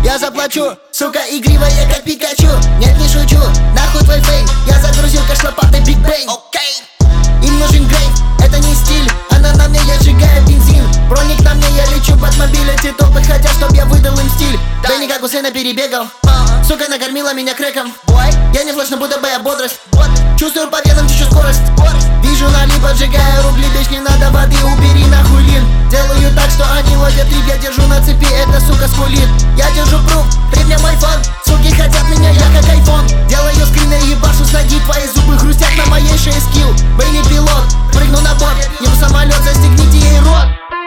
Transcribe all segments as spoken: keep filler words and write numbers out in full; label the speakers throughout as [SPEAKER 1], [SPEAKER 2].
[SPEAKER 1] я заплачу. Сука игривая, как Пикачу. Нет, не шучу, нахуй твой фейм. Я загрузил кэш лопатой Биг Бэнг. Окей. Им нужен грейв, это не стиль. Она на мне, я сжигаю бензин. Броник на мне, я лечу под мобиль. Эти топы хотят, чтоб я выдал им стиль. Да не как у сына перебегал. Сука накормила меня крэком. Я не флэш, но будто бы я бодрость. Чувствую по венам течет скорость. Вижу налип, поджигаю рубли. Бич, не надо воды, убери нахуй лин. Делаю так, что они ловят рип. Я держу на цепи, эта сука скулит. Я держу пруф, при мне мой фан. Суки хотят меня, я как айфон. Делаю скрины, ебашу с ноги. Твои зубы хрустят на моей шее скилл. Вы не пилот, прыгну на борт. Еду самолет, застегните ей рот.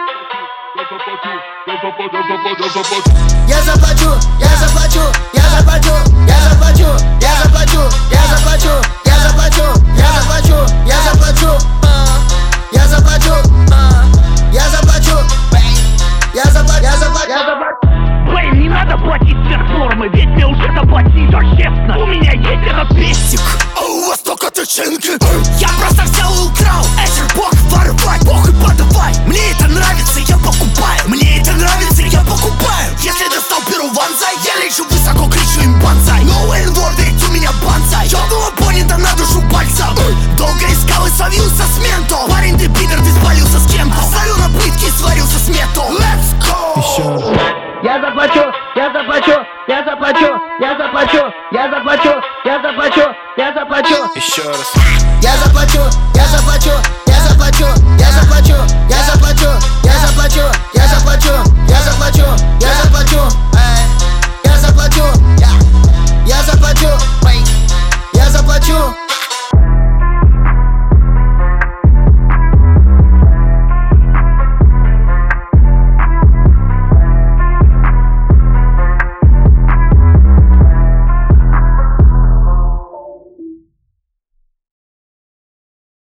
[SPEAKER 1] Я заплачу, я заплачу, я заплачу, я заплачу, я заплачу, я заплачу, я заплачу, я заплачу, я заплачу, я заплачу, я заплачу, я заплачу, я заплачу, я заплачу.
[SPEAKER 2] Блин, не надо платить сверхнормы, ведь мне уже доплатили, а честно. У меня есть этот пестик,
[SPEAKER 3] а у вас только тычинки.
[SPEAKER 2] Я просто взял и украл. Эзер, бог, воровать, бог и подавай. Мне это нравится, я покупаю. Мне это нравится, я покупаю.
[SPEAKER 3] Если достал перу ванзай, я лечу высоко, кричу им банзай. No N-word, ведь у меня банзай. Ёбнула понята на душу пальцем. Долго искал и словился с ментом. Парень, ты пидор, ты спалился с кем-то. Солю на плитке и сварился с метом. Let's go!
[SPEAKER 1] Я заплачу, я заплачу, я заплачу, я заплачу, я заплачу, я заплачу, я заплачу.
[SPEAKER 4] Еще раз.
[SPEAKER 1] Я заплачу,